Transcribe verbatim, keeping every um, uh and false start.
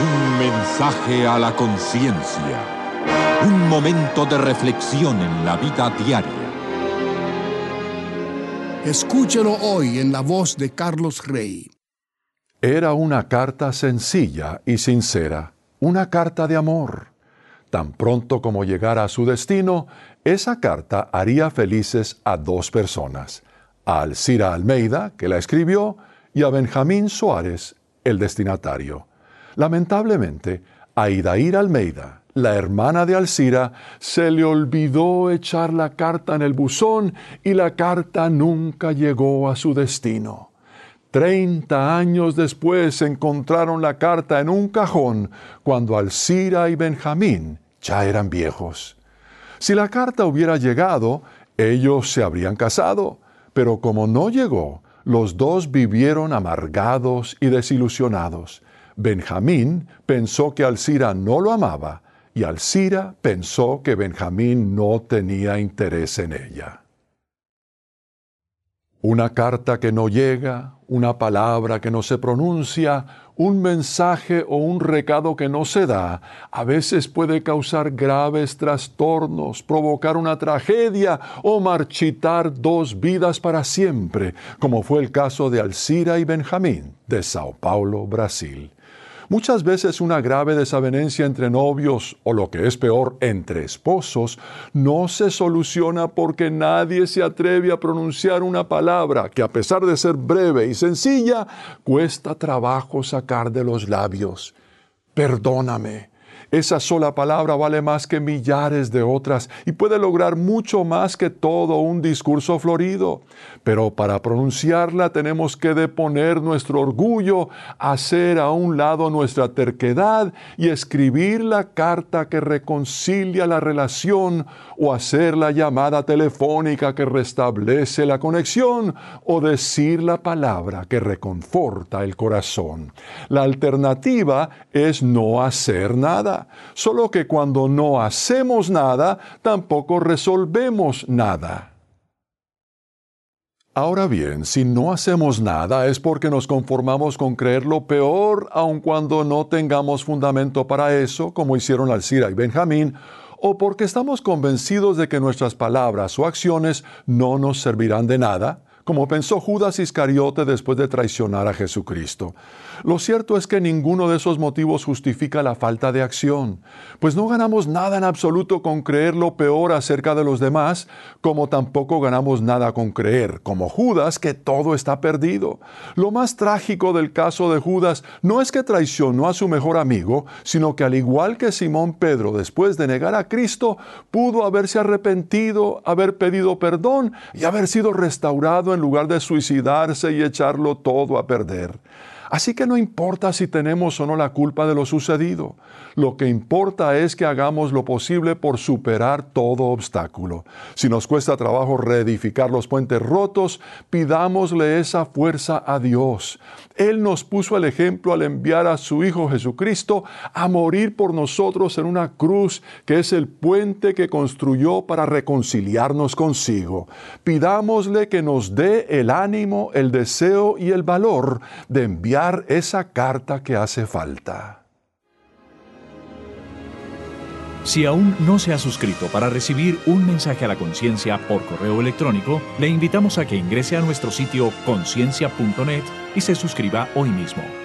Un mensaje a la conciencia. Un momento de reflexión en la vida diaria. Escúchelo hoy en la voz de Carlos Rey. Era una carta sencilla y sincera, una carta de amor. Tan pronto como llegara a su destino, esa carta haría felices a dos personas, a Alcira Almeida, que la escribió, y a Benjamín Suárez, el destinatario. Lamentablemente, a Idair Almeida, la hermana de Alcira, se le olvidó echar la carta en el buzón y la carta nunca llegó a su destino. Treinta años después encontraron la carta en un cajón cuando Alcira y Benjamín ya eran viejos. Si la carta hubiera llegado, ellos se habrían casado, pero como no llegó, los dos vivieron amargados y desilusionados. Benjamín pensó que Alcira no lo amaba y Alcira pensó que Benjamín no tenía interés en ella. Una carta que no llega, una palabra que no se pronuncia, un mensaje o un recado que no se da, a veces puede causar graves trastornos, provocar una tragedia o marchitar dos vidas para siempre, como fue el caso de Alcira y Benjamín, de Sao Paulo, Brasil. Muchas veces una grave desavenencia entre novios, o lo que es peor, entre esposos, no se soluciona porque nadie se atreve a pronunciar una palabra que, a pesar de ser breve y sencilla, cuesta trabajo sacar de los labios. Perdóname. Esa sola palabra vale más que millares de otras y puede lograr mucho más que todo un discurso florido. Pero para pronunciarla tenemos que deponer nuestro orgullo, hacer a un lado nuestra terquedad y escribir la carta que reconcilia la relación, o hacer la llamada telefónica que restablece la conexión, o decir la palabra que reconforta el corazón. La alternativa es no hacer nada. Solo que cuando no hacemos nada, tampoco resolvemos nada. Ahora bien, si no hacemos nada es porque nos conformamos con creer lo peor, aun cuando no tengamos fundamento para eso, como hicieron Alcira y Benjamín, o porque estamos convencidos de que nuestras palabras o acciones no nos servirán de nada, como pensó Judas Iscariote después de traicionar a Jesucristo. Lo cierto es que ninguno de esos motivos justifica la falta de acción, pues no ganamos nada en absoluto con creer lo peor acerca de los demás, como tampoco ganamos nada con creer, como Judas, que todo está perdido. Lo más trágico del caso de Judas no es que traicionó a su mejor amigo, sino que al igual que Simón Pedro, después de negar a Cristo, pudo haberse arrepentido, haber pedido perdón y haber sido restaurado en lugar de suicidarse y echarlo todo a perder. Así que no importa si tenemos o no la culpa de lo sucedido. Lo que importa es que hagamos lo posible por superar todo obstáculo. Si nos cuesta trabajo reedificar los puentes rotos, pidámosle esa fuerza a Dios. Él nos puso el ejemplo al enviar a su Hijo Jesucristo a morir por nosotros en una cruz, que es el puente que construyó para reconciliarnos consigo. Pidámosle que nos dé el ánimo, el deseo y el valor de enviar esa carta que hace falta. Si aún no se ha suscrito para recibir un mensaje a la conciencia por correo electrónico, le invitamos a que ingrese a nuestro sitio conciencia punto net y se suscriba hoy mismo.